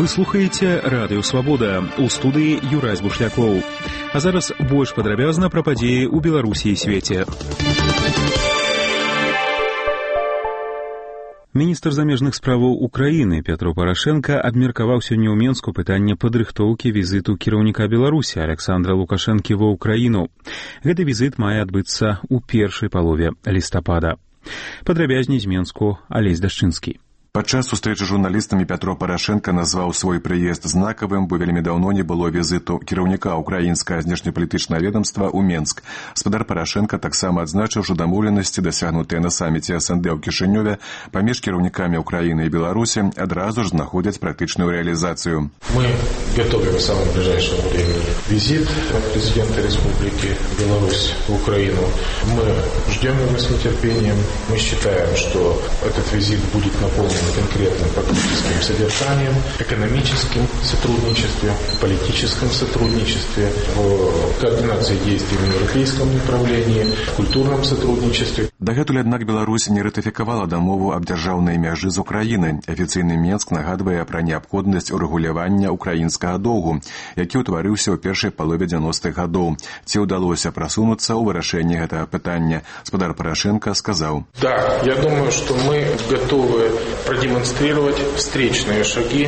слухаеце Радыё Свабода. У студыі Юрась Бушлякоў. А зараз больш падрабязна пра падзеі ў Беларусі і свеце. Міністр замежных справаў Украіны Пятро Парашенко абмеркаваў сёння ў Менску пытанне падрыхтоўкі візіту кіраўніка Беларусі Александра Лукашэнкі ва ўкраіну. Гэты візіт мае адбыцца ў першай палове лістапада. Падрабязней з Менску Алесь Дашчынскі. Падчас сустрэчы з журналістамі Пятро Парашенко назваў свой прыезд знакавым, бо вельмі даўно не было візіту кіраўніка ўкраінскага знешнепалітычнага ведомства ў Менск. Спадар Парашенко таксама адзначыў, што дамоўленасці, дасягнутыя на саміце СНД ў Кішынёве паміж кіраўнікамі Украіны і Беларусі, адразу ж знаходзяць практычную реализацию. Мы готовим в самом ближайшем времени визит президента Республики Беларусь в Украину. Мы ждем его с нетерпением. Мы считаем, что этот визит будет наполнен конкретным практическим содержанием, экономическим сотрудничестве, политическом сотрудничестве, в координации действий в европейском направлении, в культурном сотрудничестве. Дагэтуль, аднак, Беларусь не ратыфікавала дамову аб дзяржаўнай мяжы з Украінай. Афіцыйны Менск нагадвае пра неабходнасць урэгулявання украінскага доўгу, які ўтварыўся ў першай палове 90-х гадоў. Ці ўдалося прасунуцца ў вырашэнні гэтага пытання? Спадар Парашенко сказаў: Да, я думаю, что мы готовы продемонстрировать встречные шаги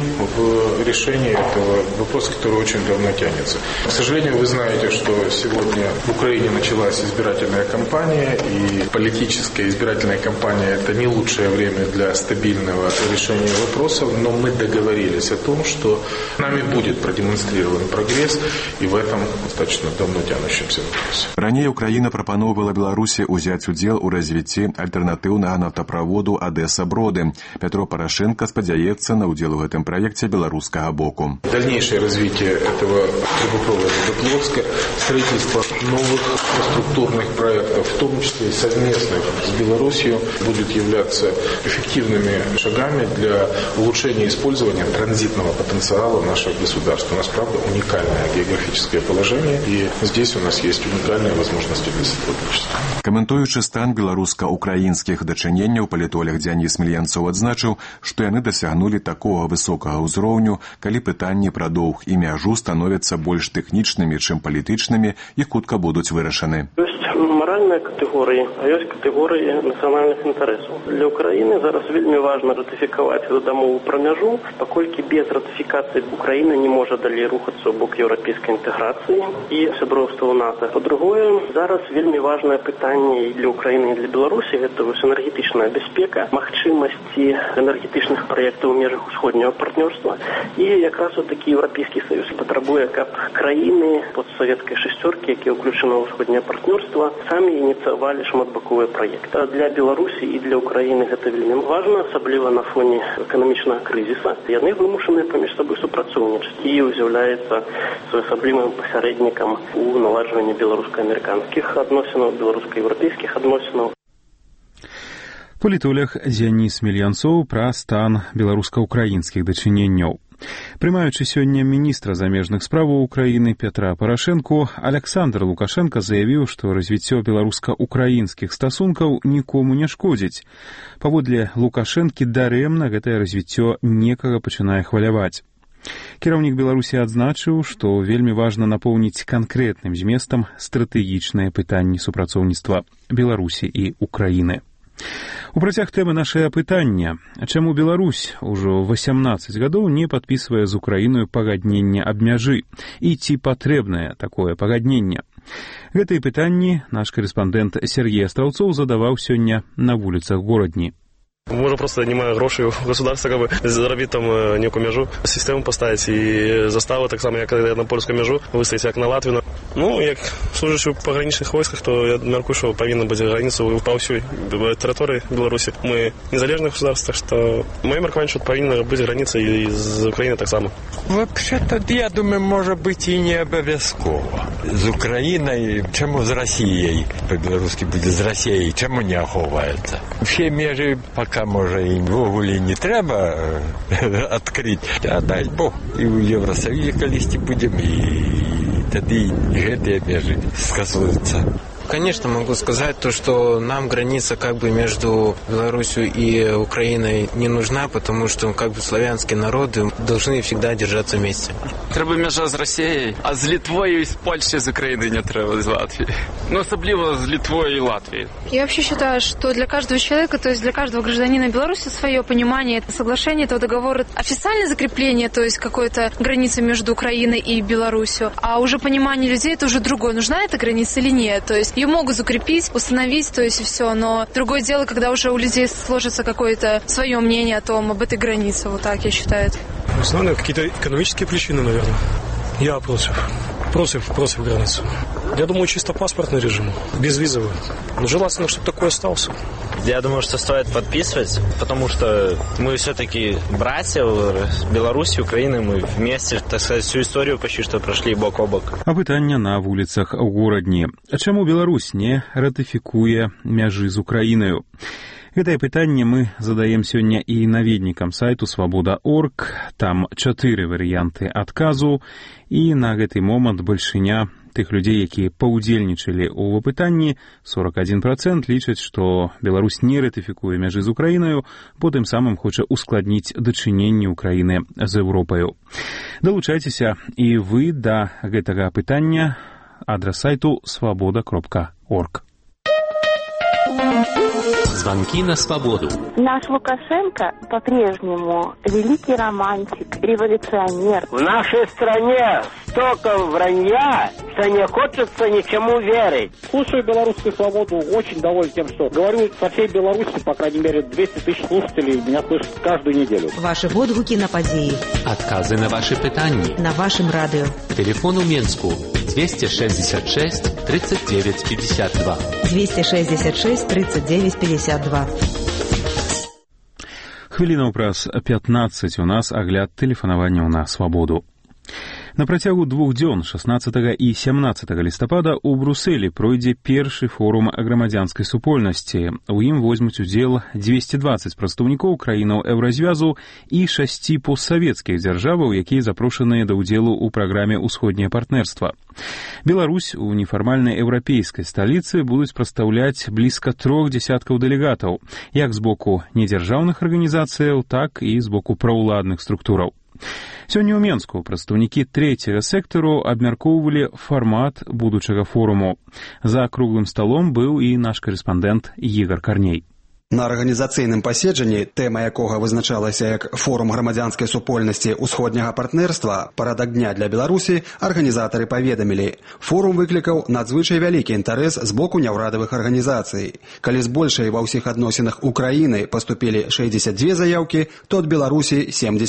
в решении этого вопроса, который очень давно тянется. К сожалению, вы знаете, что сегодня в Украине началась избирательная кампания, и политическая избирательная кампания – это не лучшее время для стабильного решения вопросов, но мы договорились о том, что нами будет продемонстрирован прогресс и в этом достаточно давно тянущемся вопросе. Ранее Украина прапаноўвала Беларусі ўзяць удзел у развіцці альтэрнатыўнага нафтаправоду Адэса-Броды. Пятро Порошенко спадзяецца на удзел в этом проекте белорусского боку. Дальнейшее развитие этого трубопровода до Плотска, строительство новых инфраструктурных проектов, в том числе и совместных с Беларусью, будет являться эффективными шагами для улучшения использования транзитного потенциала нашего государства. У нас, правда, уникальное географическое положение, и здесь у нас есть уникальные возможности для сотрудничества. Каментуючы стан беларуска-украінскіх дачыненняў, палітолог Дзяніс Мільянцоў адзначыў, што яны дасягнулі такога высокага ўзроўню, калі пытанні пра доўг і мяжу становяцца больш тэхнічнымі, чым палітычнымі, і хутка будуць вырашаны. Моральные категории, а есть категории национальных интересов. Для Украины зараз вельми важно ратификовать эту дамову про мяжу, поскольку без ратификации Украина не может далее рухаться в бок европейской интеграции и сябровства в НАТО. По-другое, зараз вельми важное питание и для Украины, и для Беларуси, это энергетичная безпека, махчимости энергетичных проектов в межах усходнего партнерства. И как раз вот такие Европейский Союз потребует, как краины под советской шестерки, которые включены в усходнее партнерство, сами ініцыявалі шматбаковыя праекты. Для Беларусі і для Украіны гэта вельмі важна, асабліва на фоне эканамічнага крызіса. Яны вымушаныя паміж сабой супрацоўнічаць і з'яўляецца своеасаблівым пасярэднікам у наладжванні беларуска-амерыканскіх адносінаў, беларуска-еўрапейскіх адносінаў. Палітолог Дзяніс Мільянцоў пра стан беларуска-украінскіх дачыненняў. Прымаючы сёння міністра замежных справаў Украіны Пятра Парашенко, Александр Лукашенко заявіў, што развіццё беларуска-украінскіх стасункаў нікому не шкодзіць. Паводле Лукашэнкі, дарэмна гэтае развіццё некага пачынае хваляваць. Кіраўнік Беларусі адзначыў, што вельмі важна напоўніць канкрэтным зместам стратэгічныя пытанні супрацоўніцтва Беларусі і Украіны. У працяг тэмы нашае апытання: чаму Беларусь ужо 18 гадоў не падпісвае з Украінаю пагадненне аб мяжы, і ці патрэбнае такое пагадненне? Гэтыя пытанні наш корэспандэнт Сергей Астраўцоў задаваў сёння на вуліцах горадні. Можно просто, не мая грошей у государства, как бы, заробить там некую межу, систему поставить и заставы, так само, як на польскую межу, выставить як на Латвию. Ну, як служащий в пограничных войсках, то я мяркую, что повинна быть граница по всей территории Беларуси. Мы незалежное государство, так что мое меркование, что повинна быть граница и з Украины так само. Вообще-то, я думаю, может быть и не обовязково. З Украиной, чему з Россией, по-белорусски будет з Россией, чему не аховается. Все межи пока, може, і ввогуле не треба відкрити, а дай Бог, і у Євросоюзі колись будемо, і тоді гэтыя межы скасуюцца. Конечно, могу сказать то, что нам граница как бы между Беларусью и Украиной не нужна, потому что как бы славянские народы должны всегда держаться вместе. Треба межа з Росією, а з Литвою і з Польщею, з України не треба, з Латвии. Ну, особливо з Литвой и Латвией. Я вообще считаю, что для каждого человека, то есть для каждого гражданина Беларуси свое понимание, это соглашение, этого договора, официальное закрепление, то есть какой-то границы между Украиной и Беларусью, а уже понимание людей это уже другое, нужна эта граница или нет. То есть ее могут закрепить, установить, то есть и все, но другое дело, когда уже у людей сложится какое-то свое мнение о том, об этой границе, вот так я считаю. Основные какие-то экономические причины, наверное. Я против границы. Я думаю, чисто паспортный режим, безвизовый. Но желательно, чтобы такой остался. Я думаю, что стоит подписывать, потому что мы все-таки братья с Беларусью, Украиной, мы вместе, так сказать, всю историю почти что прошли бок о бок. Апытання на вуліцах горадні. Чаму Беларусь не ратыфікуе мяжы з Украінаю? Гэтае пытанне мы задаем сёння і наведнікам сайту «Свабода.орг». Там 4 варыянты адказу, і на гэты момант бальшыня тых людзей, якія паўдзельнічалі ў апытанні, 41% лічаць, што Беларусь не ратыфікуе мяжы з Украінаю, бо тым самым хоча ускладніць дачыненні Украіны з Еўропаю. Далучайцеся і вы да гэтага апытання. Адрес сайту «Свобода.орг». Звонки на свободу. Наш Лукашенко по-прежнему великий романтик, революционер. В нашей стране столько вранья, что не хочется ничему верить. Слушаю белорусскую свободу, очень доволен тем, что говорю со всей Беларуси, по крайней мере, 200 тысяч слушателей меня слышат каждую неделю. Ваши водгуки на подеи. Отказы на ваши питания. На вашем радио. Телефон у Минску 266 39 52. 266 39 52. Хвілінаў праз 15 у нас агляд тэлефанаванняў на свабоду. На працягу 2 дзён 16 і 17 лістапада ў Брусэлі пройдзе першы форум грамадзянскай супольнасці. У ім возьмуць удзел 220 прадстаўнікоў краінаў Еўразвязу і 6 постсавецкіх дзяржаваў, якія запрошаныя да ўдзелу ў праграме «Усходняе партнерства». Беларусь у нефармальнай еўрапейскай сталіцы будуць прадстаўляць блізка 3 дзясяткаў дэлегатаў, як з боку недзяржаўных арганізацыяў, так і з боку праўладных структураў. Сёння ў Менску прадстаўнікі трэцяга сектару абмяркоўвалі фармат будучага форуму. За круглым сталом быў і наш карэспандэнт Ігар Карней. На арганізацыйным паседжанні, тэма якога вызначалася як форум грамадзянскай супольнасці ўсходняга партнерства, парадак дня для Беларусі, арганізатары паведамілі. Форум выклікаў надзвычай вялікі інтарэс з боку няўрадавых арганізацый. Калі з большай ва ўсіх адносінах Украіны паступілі 62 заяўкі, то ад Беларусі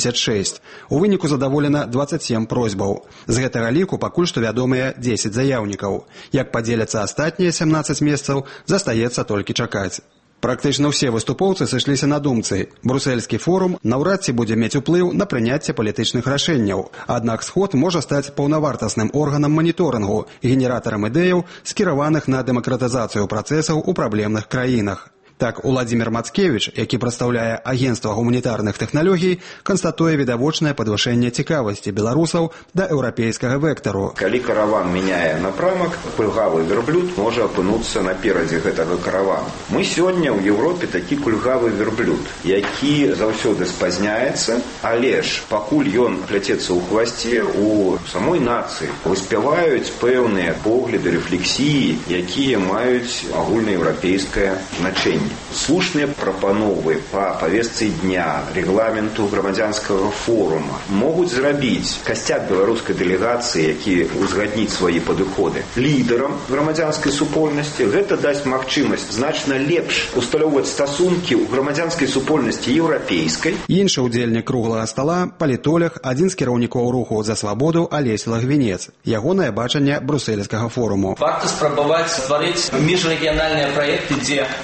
76. У выніку задаволена 27 просьбаў. З гэтага ліку пакуль што вядомыя 10 заяўнікаў. Як падзеляцца астатнія 17 месцаў, застаецца толькі чакаць. Практычна ўсе выступоўцы сышліся на думцы. Брусельскі форум наўрад ці будзе мець уплыў на прыняцце палітычных рашэнняў. Аднак сход можа стаць паўнавартасным органам маніторынгу, генератарам ідэяў, скіраваных на дэмакратызацыю працэсаў у праблемных краінах. Так, Уладзімір Мацкевіч, які прадстаўляе агенцтва гуманітарных тэхналогій, канстатуе відавочнае падвышэнне цікавасці беларусаў да еўрапейскага вектару. Калі караван мяняе напрамак, кульгавы верблюд можа апынуцца наперадзе гэтага каравана. Мы сёння ў Еўропе такі кульгавы верблюд, які заўсёды спазняецца, але ж пакуль ён пляцецца ў хвасце, у самой нацыі выспяваюць пэўныя погляды, рэфлексіі, якія маюць агульнаеўрапейскае значэнне. Слушныя прапановы па павестцы дня, рэгламенту грамадзянскага форума могуць зрабіць касцяк беларускай дэлегацыі, які узгадніць свае падыходы, лідарам грамадзянскай супольнасці. Гэта дасць магчымасць значна лепш усталёўваць стасункі ў грамадзянскай супольнасці еўрапейскай. Іншы ўдзельнік круглага стала, палітолог, адзін з кіраўнікоў руху за свабоду Алесь Лагвінец. Ягонае бачанне брусельскага форуму. Варта спрабаваць стварыць міжрэгіянальныя праекты, дзе згоды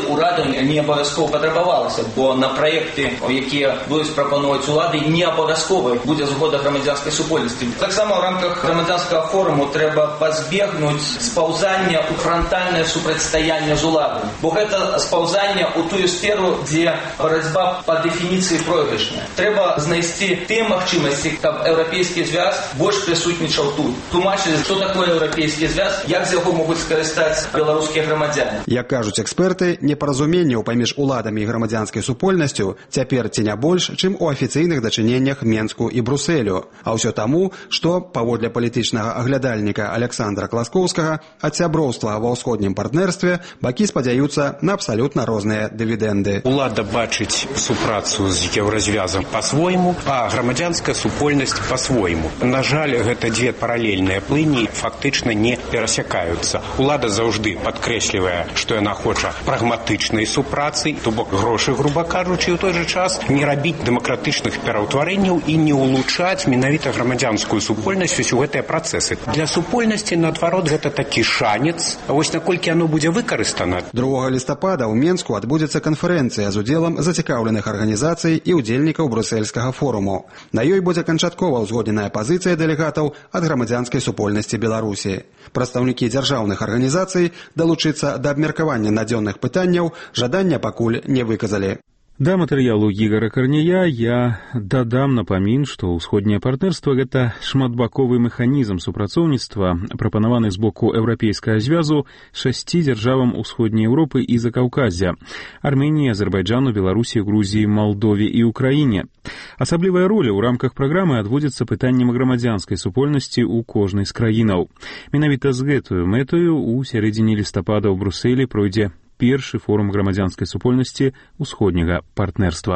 урадам не абавязкова патрабавалася, бо на праекты, якія будуць прапанаваць улады, не абавязкова будзе згода грамадзянскай супольнасці. Таксама ў рамках грамадзянскага форуму трэба пазбегнуць спаўзання ў франтальнае супрацьстаянне з уладай, бо гэта спаўзанне ў тую сферу, дзе барацьба па дэфініцыі пройгрышная. Трэба знайсці тыя магчымасці, каб еўрапейскі звяз больш прысутнічаў тут. Тлумачылі, што такое еўрапейскі звяз, як з яго могуць скарыстаць беларускія грамадзяне. Як кажуць эксперты, непаразуменняў паміж уладамі і грамадзянскай супольнасцю цяпер ці не больш, чым у афіцыйных дачыненнях Менску і Брусэлю. А ўсё таму, што, паводле палітычнага аглядальніка Александра Класкоўскага, ад сяброўства ва ўсходнім партнерстве бакі спадзяюцца на абсалютна розныя дывідэнды. Улада бачыць супрацу з еўразвязам па-свойму, а грамадзянская супольнасць па-свойму. На жаль, гэта дзве паралельныя плыні фактычна не перасякаюцца. Улада заўжды падкрэслівае, што яна хоча прагматычнай супрацы, то бок грошы, груба кажучы, у той жа час не рабіць дэмакратычных пераўтварэнняў і не улучшаць менавіта грамадзянскую супольнасць у гэтыя працэсы. Для супольнасці, наадварот, гэта такі шанец. А вось наколькі яно будзе выкарыстана. 2 лістапада ў Менску адбудзецца канферэнцыя з удзелам зацікаўленых арганізацый і ўдзельнікаў брусельскага форуму. На ёй будзе канчаткова ўзгодненая пазіцыя дэлегатаў ад грамадзянскай супольнасці Беларусі. Прадстаўнікі дзяржаўных арганізацый далучыцца да абмеркавання надзённых пытанняў жадання пакуль не выказалі. Да матэрыялу Ігара Карняя я дадам напамін, што ўсходняе партнерства – гэта шматбаковы механізм супрацоўніцтва, прапанаваны з боку еўрапейскага звязу 6 дзяржавам Усходняй Еўропы і Закаўказя – Арменіі, Азербайджану, Беларусі, Грузіі, Малдове і Украіне. Асаблівая роля ў рамках праграмы адводзіцца пытанням грамадзянскай супольнасці ў кожнай з краінаў. Менавіта з гэтую мэтаю ў сярэдзіне лістапада ў Брусэлі пройдзе першы форум грамадзянскай супольнасці ўсходняга партнерства.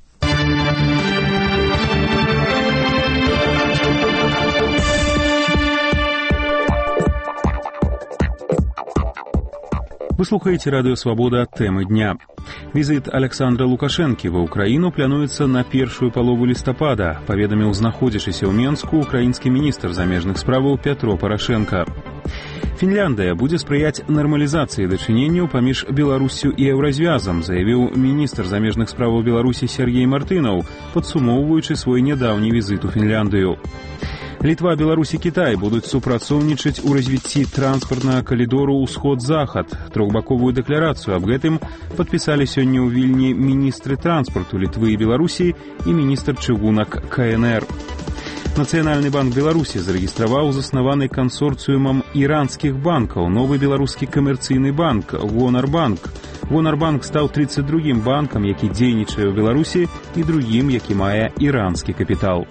Вы слухаете радио «Свобода. Темы дня». Визит Александра Лукашенки ва Украину плануецца на першую палову лістапада, паведаміў знаходзячыся ў Менску украінскі міністр замежных справаў Пятро Парашенко. Фінляндыя будзе спрыяць нармалізацыі дачыненняў паміж Беларусю і еўразвязам, заявіў міністр замежных справаў Беларусі Сергей Мартынаў, падсумоўваючы свой нядаўні візіт у Фінляндыю. Літва, Беларусь і Кітай будуць супрацоўнічаць у развіцці транспартнага калідору ўсход-захад. Трохбаковую дэкларацыю аб гэтым падпісалі сёння ў Вільні міністры транспарту Літвы і Беларусі і міністр чыгунак КНР. Нацыянальны банк Беларусі зарэгістраваў заснаваны кансорцыумам іранскіх банкаў новы беларускі камерцыйны банк «Гонарбанк». «Гонарбанк» стаў 32-м банкам, які дзейнічае ў Беларусі, і другім, які мае іранскі капітал.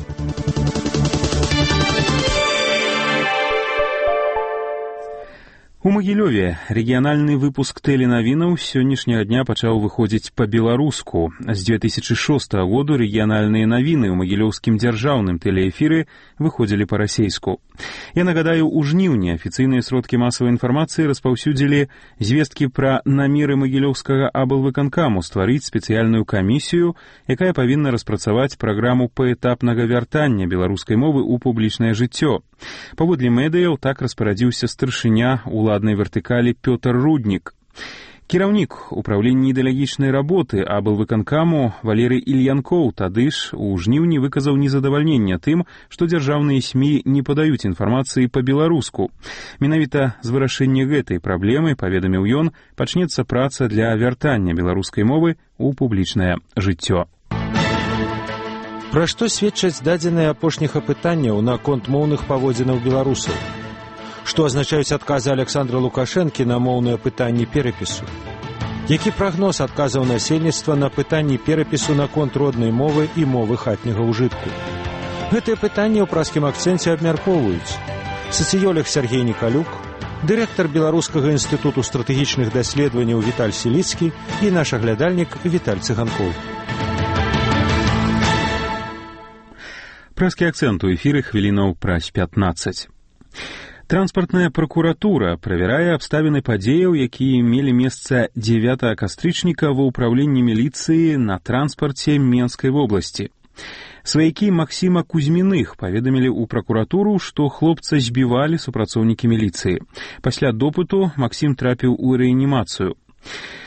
У Магілёве рэгіянальны выпуск тэленавінаў з сённяшняга дня пачаў выходзіць па-беларуску. З 2006 году рэгіянальныя навіны ў магілёўскім дзяржаўным тэлеэфіры выходзілі па-расейску. Я нагадаю, у жніўні афіцыйныя сродкі масавай інфармацыі распаўсюдзілі звесткі пра намеры магілёўскага аблвыканкаму стварыць спецыяльную камісію, якая павінна распрацаваць праграму паэтапнага вяртання беларускай мовы ў публічнае жыццё. Паводле медыяў так распарадзіўся старшыня уладнай вертыкалі Пётр Руднік. Кіраўнік управлення ідэалагічнай работы аблвыканкаму Валерый Ільянкоў тады ж у жніўні выказаў незадавальненне тым, што дзяржаўныя СМІ не падаюць інфармацыі па-беларуску. Менавіта з вырашэння гэтай праблемы, паведаміў ён, пачнецца праца для вяртання беларускай мовы ў публічнае жыццё. Пра што сведчаць дадзеныя апошніх апытанняў наконт моўных паводзінаў беларусаў? Што азначаюць адказы Александра Лукашэнкі на моўныя пытанні перапісу? Які прагноз адказаў насельніцтва на пытанні перапісу наконт роднай мовы і мовы хатняга ўжытку? Гэтыя пытанні ў праскім акцэнце абмяркоўваюць сацыёлог Сергей Николюк, дырэктар Беларускага інстытуту стратэгічных даследаванняў Віталь Селіцкі і наш аглядальнік Віталь Цыганкоў. Прэскі акцэнт у эфіры хвілінаў праз 15. Транспартная пракуратура правярае абставіны падзеяў, якія мелі месца 9 кастрычніка ва ўпраўленні міліцыі на транспарце Менскай вобласці. Сваякі Максіма Кузьміных паведамілі ў пракуратуру, што хлопца збівалі супрацоўнікі міліцыі. Пасля допыту Максім трапіў у рэанімацыю.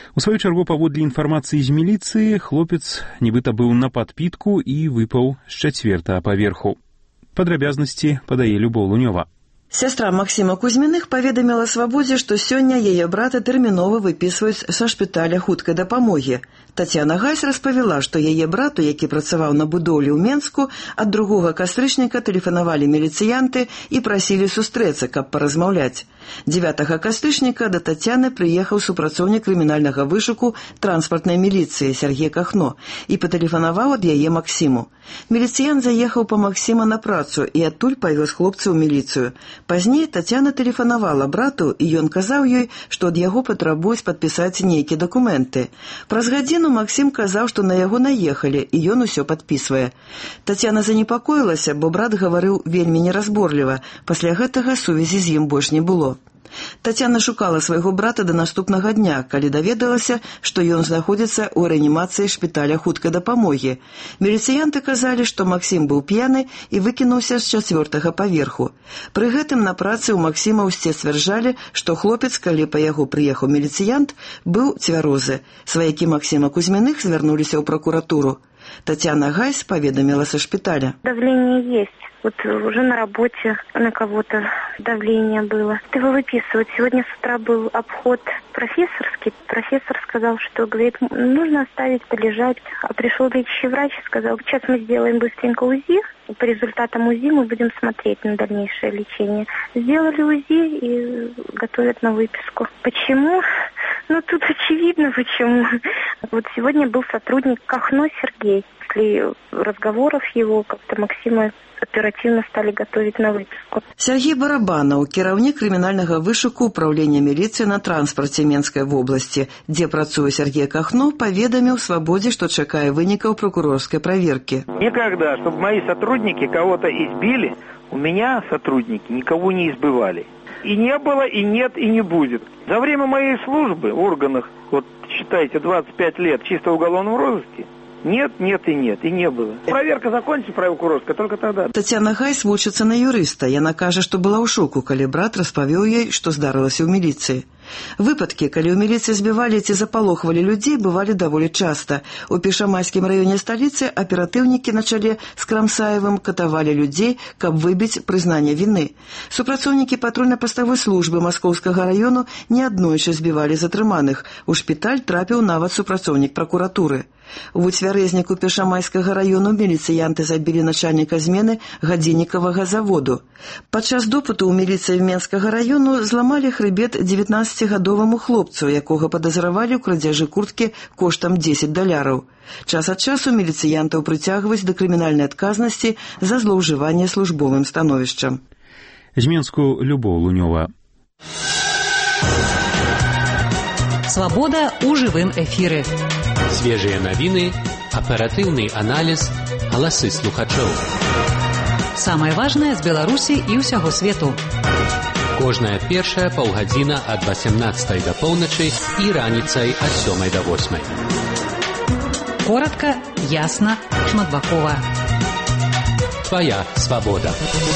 У сваю чаргу, паводле інфармацыі з міліцыі, хлопец нібыта быў на падпітку і выпаў з 4-го паверху. Падрабязнасці падае Любоў Лунёва. Сястра Максіма Кузьміных паведаміла «Свабодзе», што сёння яе брата тэрмінова выпісваюць са шпіталя хуткай дапамогі. Тацяна Гайс распавяла, што яе брату, які працаваў на будоўлі ў Менску, ад 2 кастрычніка тэлефанавалі міліцыянты і прасілі сустрэцца, каб паразмаўляць. 9 кастрычніка да Тацяны прыехаў супрацоўнік крымінальнага вышуку транспартнай міліцыі Сергей Кахно і патэлефанаваў ад яе Максіму. Міліцыян заехаў па Максіма на працу і адтуль павёз хлопца ў міліцыю. Пазней Тацяна тэлефанавала брату, і ён казаў ёй, што ад яго патрабуюць падпісаць нейкія дакументы. Праз гадзіну Максім казаў, што на яго наехалі, і ён усё падпісвае. Тацяна занепакоілася, бо брат гаварыў вельмі неразборліва. Пасля гэтага сувязі з ім больш не было. Тацяна шукала свайго брата да наступнага дня, калі даведалася, што ён знаходзіцца ў рэанімацыі шпіталя хуткай дапамогі. Міліцыянты казалі, што Максім быў п'яны і выкінуўся з 4-го паверху. Пры гэтым на працы ў Максіма ўсе сцвярджалі, што хлопец, калі па яго прыехаў міліцыянт, быў цвярозы. Сваякі Максіма Кузьміных звярнуліся ў пракуратуру. Тацяна Гайс поведомила со шпиталя. Давление есть. Вот уже на работе на кого-то давление было. Его выписывают. Сегодня с утра был обход профессорский. Профессор сказал, что, говорит, нужно оставить полежать. А пришел лечащий врач и сказал, сейчас мы сделаем быстренько УЗИ. И по результатам УЗИ мы будем смотреть на дальнейшее лечение. Сделали УЗИ и готовят на выписку. Почему? Ну, тут очевидно почему. Вот сегодня был сотрудник Кахно Сергей. После разговоров его как-то Максима оперативно стали готовить на выписку. Сергей Барабанов, кіраўнік крымінальнага вышуку управления милиции на транспорте Менской области, где працуе Сергей Кахно, поведомил «Свободе», что чакае вынікаў прокурорской проверки. Никогда, чтобы мои сотрудники кого-то избили, у меня сотрудники никого не избивали. И не было, и нет, и не будет. За время моей службы в органах, вот считайте, 25 лет чисто в уголовном розыске, нет, нет и нет, и не было. Проверка закончится прокурорская только тогда. Тацяна Гайс вучыцца на юрыста. Яна кажа, што была ў шоку, калі брат распавёў ёй, што здарылася ў міліцыі. Выпадкі, калі ў міліцыі збівалі ці запалохвалі людзей, бывалі даволі часта. У Пішамайскім раёне сталіцы аператыўнікі на чале з Крамсаевым катавалі людзей, каб выбіць прызнанне віны. Супрацоўнікі патрульна-паставой службы Маскоўскага раёну неаднойчы збівалі затрыманых. У шпіталь трапіў нават супрацоўнік пракуратуры. У выцвярэзніку Пішамайскага раёну міліцыянты забілі начальніка змены гадзіннікавага заводу. Падчас допыту ў міліцыі Менскага раёну зламалі хрыбет 19-гадоваму хлопцу, якога падазравалі ў крадзяжы курткі коштам $10. Час ад часу міліцыянтаў прыцягваюць да крымінальнай адказнасці за злоўжыванне службовым становішчам. З Менску Любоў Лунёва. Свобода у жывым эфіры. Свежие новины, оперативный анализ, голосы слухачоў. Самое важное з Беларусі і ўсяго свету. Кожная першая паўгадзіна ад 18 до поўначы і раніцай ад 7 до 8. Коротко, ясно, шматбакова. Твоя свобода.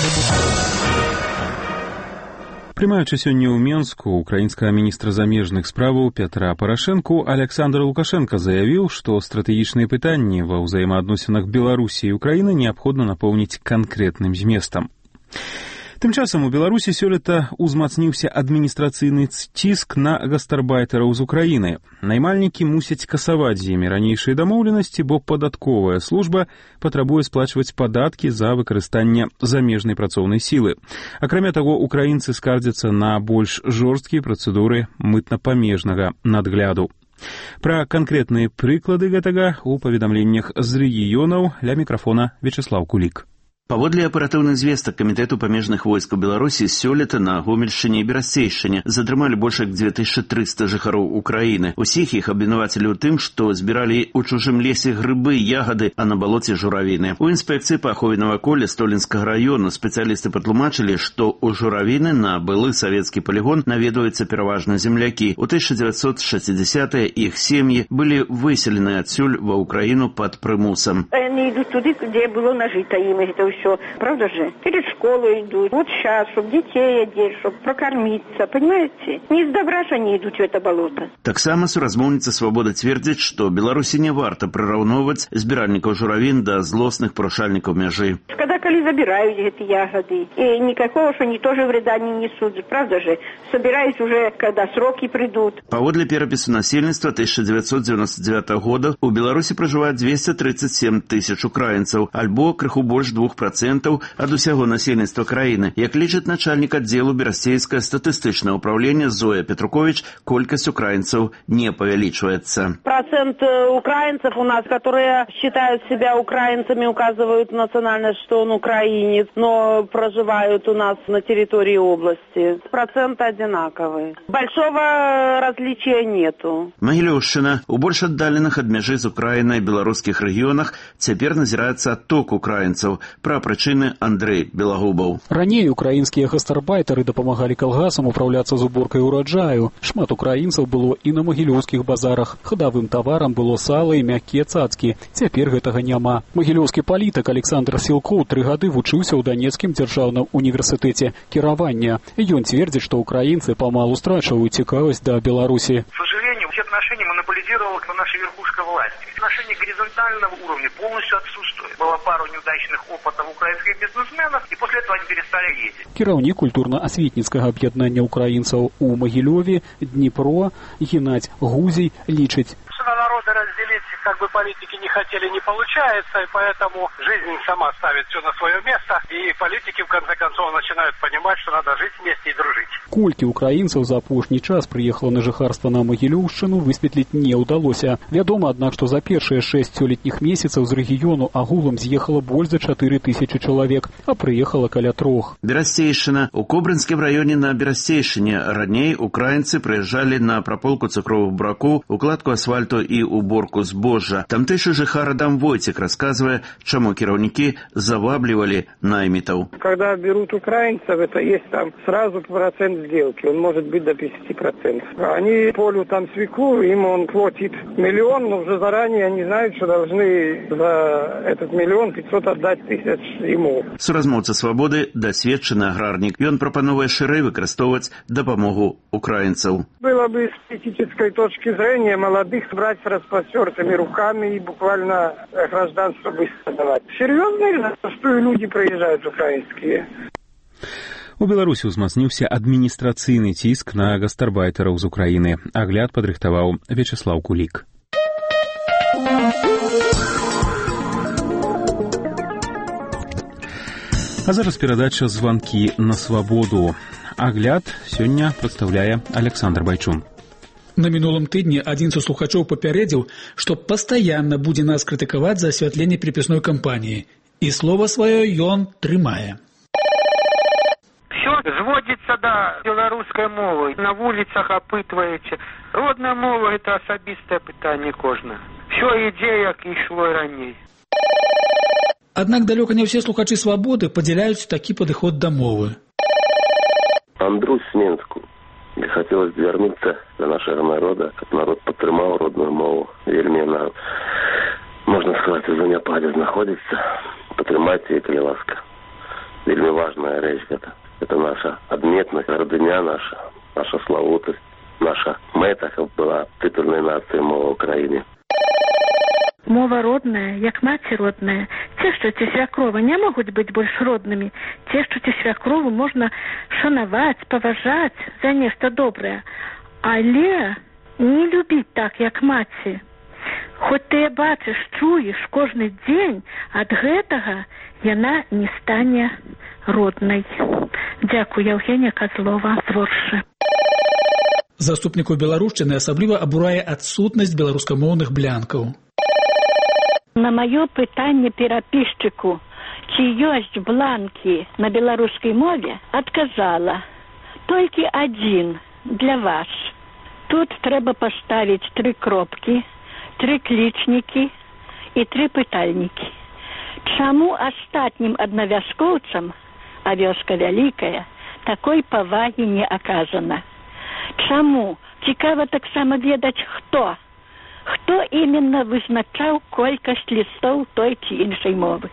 Прымаючы сёння ў Менску украінскага міністра замежных справаў Пятра Парашэнку, Александр Лукашенко заявіў, што стратэгічныя пытанні ва ўзаемаадносінах Беларусі і Украіны неабходна напоўніць канкрэтным зместам. Тым часам у Беларусі сёлета узмацніўся адміністрацыйны ціск на гастарбайтараў з Украіны. Наймальнікі мусяць касаваць з імі ранейшыя дамоўленасці, бо падатковая служба патрабуе сплачваць падаткі за выкарыстанне замежнай працоўнай сілы. Акрамя таго, украінцы скардзяцца на больш жорсткія працэдуры мытна-памежнага надгляду. Пра канкрэтныя прыклады гэтага ў паведамленнях з рэгіёнаў ля мікрафона Вячеслав Кулік. Паводле аператыўных звестак Камітэту памежных войскаў Беларусі сёлета на Гомельшчыне і Берасцейшчыне затрымалі больш як 2300 жыхароў Украіны. Усіх іх абвінавацілі ў тым, што збіралі ў чужым лесе грыбы, ягады, а на балоце журавіны. У інспекцыі па ахове наваколля Столінскага раёну спецыялісты патлумачылі, што ў журавіны на былы савецкі палігон наведваюцца пераважна землякі. У 1960-е іх сем'і былі выселены адсюль ва Ўкраіну пад прымусам. Они идут туды, где было нажито им, это все все. Правда же? Перед школой идут. Вот сейчас, чтобы детей одеть, чтобы прокормиться. Понимаете? Не из добра же они идут в это болото. Таксама суразмоўніца «Свабода» цвердзіць, што Беларусі не варта прыраўноўваць збіральнікаў журавін да злосных парушальнікаў мяжы. Коли забирают эти ягоды, и никакого, что они тоже вреда не несут. Правда же? Собирают уже, когда сроки придут. Паводле перапісу насельніцтва 1999 года у Беларусі пражывае 237 тысяч украінцаў, альбо крыху больш 2% ад усяго насельніцтва краіны. Як лічыць начальнік аддзелу Берасцейскае статыстычнае ўпраўленне Зоя Петрукович, колькасць украінцаў не павялічваецца. Процент украинцев у нас, которые считают себя украинцами, указывают национальность, что он украинец, но проживают у нас на территории области. Процент одинаковый. Большого различия нету. Магілёўшчына. У больш аддаленых ад мяжы з Украінай беларускіх рэгіёнах цяпер назіраецца адток украінцаў. Пра прычыны Андрэй Белагубаў. Раней украінскія гастарбайтары дапамагалі калгасам управляцца з уборкай ураджаю. Шмат украінцаў было і на магілёўскіх базарах. Хадавым таварам было сала і мяккія цацкі. Цяпер гэтага няма. Магілёўскі палітык Александр Сілкоў 3 гады вучыўся ў Данецкім дзяржаўным універсітэце кіравання. Ён цвердзіць, што украінцы памалу страчваюць цікавасць да Беларусі. К сожалению, все отношения монополизировала наша верхушка власти. Отношения горизонтального уровня полностью отсутствуют. Было пару неудачных опытов украинских бизнесменов, и после этого они перестали ездить. Кіраўнік культурна-асветніцкага аб'яднання украінцаў у Магілёве, Дніпро, Геннадзь Гузей лічыць. Народы разделить политики не хотели, не получается, и поэтому жизнь сама ставит все на свое место, и политики в конце концов начинают понимать, что надо жить вместе и дружить. Колькі украінцаў за апошні час прыехала на жыхарства на Магілёўшчыну, высветліць не ўдалося. Вядома, аднак, што за першыя 6 сёлетніх месяцаў з рэгіёну агулам з'ехала больш за 4000 чалавек, а прыехала каля 3. Берасцейшчына. У Кобрынскім раёне на Берасцейшчыне раней украінцы прыязджалі на праполку цукровых буракоў, укладку асфальту і уборку збожжа. Тамтэйшы жыхар Адам Войцек рассказывае, чаму кіраўнікі заваблівалі наймітаў. Когда берут украинцев, это есть там сразу процент сделки, он может быть до 50%. Они полю там свеклу, им он платит 1 миллион, но уже заранее они знают, что должны за этот 1 500 000 отдать тысяч ему. Суразмоўца «Свабоды» дасведчаны аграрнік. Ён прапановае шырэй выкарыстоўваць дапамогу украінцаў. Было бы с этической точки зрения молодых брать с распростертыми руками и буквально гражданство быстро давать. Серьезно, что и люди приезжают украинские. У Беларусі ўзмацніўся адміністрацыйны ціск на гастарбайтараў з Украіны. Агляд падрыхтаваў Вячеслаў Кулік. А зараз перадача «Званкі на свабоду». Агляд сёння прадстаўляе Александр Байчун. На мінулым тыдні адзін са слухачоў папярэдзіў, што пастаянна будзе нас крытыкаваць за асвятленне перапісной кампаніі. І слова сваё ён трымае. Все зводится до белорусской мовы. На улицах опытываете. Родная мова – это особистое пытание кожна. Все ідзе, як ішло і раней. Аднак далёка не ўсе слухачы «Свабоды» падзяляюць такі падыход да мовы. Андрус Менску. Мне хотелось вернуться до нашего народа, как народ падтрымаў родную мову. Вельмі она, можно сказать, у заняпаде знаходзіцца. Падтрымаць яе, калі ласка. Вельмі важная рэч гэта. Это наша адметнасць, гардыня наша славутасць, наша мэта, каб была тытульнай нацыяй мова ўкраіне. Мова родная, як маці родная. Цешчуце свякровы не могуць быць больш роднымі. Цешчуце свякрову можна шанаваць, паважаць за нешта добрае. Але не любіць так, як маці. Хоць ты бачыш, чуеш кожны дзень, ад гэтага яна не стане роднай. Дзякуй, Евгения Козлова, з Воршы. Заступнікаў беларушчыны асабліва абурае адсутнасць беларускамоўных блянкаў. На маё пытанне перапісчыку, ці ёсць бланкі на беларускай мове, адказала: толькі адзін для вас. Тут трэба паставіць 3 кропкі, 3 клічнікі і 3 пытальнікі. Чаму астатнім аднавяскоўцам, а вёска вялікая, такой павагі не аказана? Чаму? Цікава таксама ведаць, хто іменно вызначаў колькасць лістоў той ці іншай мовы.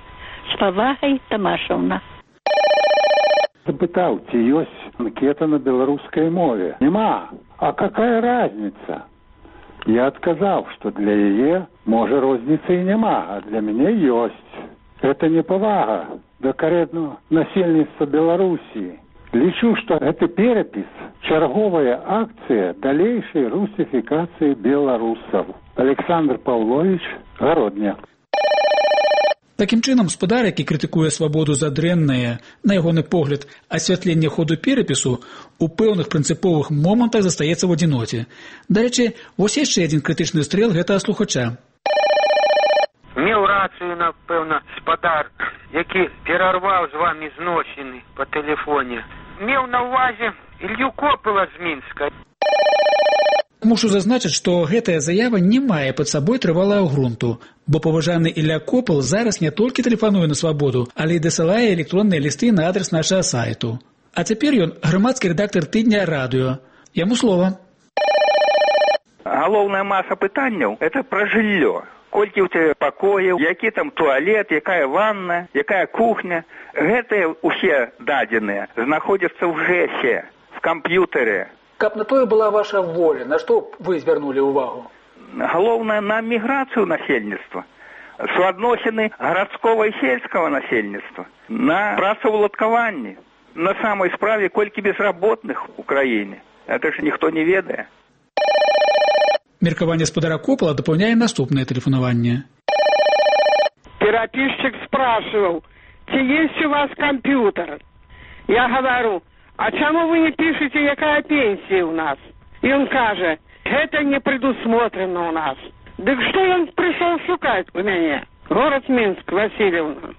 З павагай, Тамашаўна. Запытаў, ці ёсць анкета на беларускай мове. Нема. А какая разница? Я адказаў, што для яе, можа, розніцы і няма, а для мяне ёсць. Это непавага да карэннага насельніцтва Беларусі. Лічу, што гэты перапіс – чарговая акцыя далейшай русифікацыі беларусаў. Александр Павлович, Гародня. Такім чынам, спадар, які крытыкуе свабоду за дрэннае, на ягоны погляд, асвятленне ходу перапісу, у пэўных прынцыповых момантах застаецца ў адзіноце. Дарэчы, вось яшчэ адзін крытычны стрэл гэтага слухача. Меў рацыю, напэўна, спадар, які перарваў з вамі зносіны па тэлефоне. Меў на ўвазе Ілью Копыла з Мінска. Мушу зазначыць, што гэтая заява не мае пад сабой трывалага грунту, бо паважаны Ілля Копыл зараз не толькі тэлефануе на свабоду, але і дасылае электронныя лісты на адрес нашага сайту. А цяпер ён грамадскі рэдактар тыдня радыё. Яму слова. Галоўная маса пытанняў – это пра жыллё. Колькі ў цябе пакояў, які там туалет, якая ванна, якая кухня. Гэтыя ўсе дадзеныя знаходзяцца ў ЖЭСе, в камп'ютары. Каб на тое была ваша воля, на што вы звярнулі ўвагу? Галоўнае на міграцыю насельніцтва, суадносіны гарадскога і сельскага насельніцтва, на працаўладкаванне, на самой справе колькі безработных у краіне. Это ж ніхто не ведае. Меркаванне спадара Копыла дапаўняе наступнае тэлефанаванне. Пераписчик спрашивал, чи есть у вас компьютер? Я говорю, а чему вы не пишете, какая пенсия у нас? И он каже, это не предусмотрено у нас. Так что он пришел шукать у меня? Город Минск, Васильевна.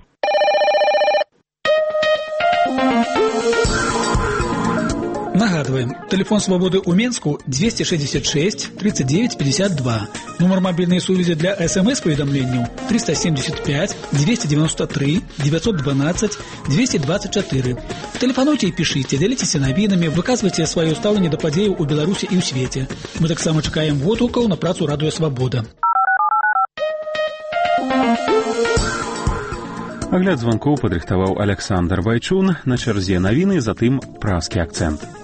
Нагадываем, телефон свободы у Менску 266 39 52. Номер мобильной связи для СМС-поведомлений 375 293 912 224. Телефонуйте и пишите, делитесь новинами, выказывайте свое ставление до падзеяў у Беларуси и у свете. Мы таксама чакаем водгукаў на працу радыё Свабода. Агляд званкоў падрыхтаваў Александр Вайчун, на чарзе навіны, затым празкі акцэнт.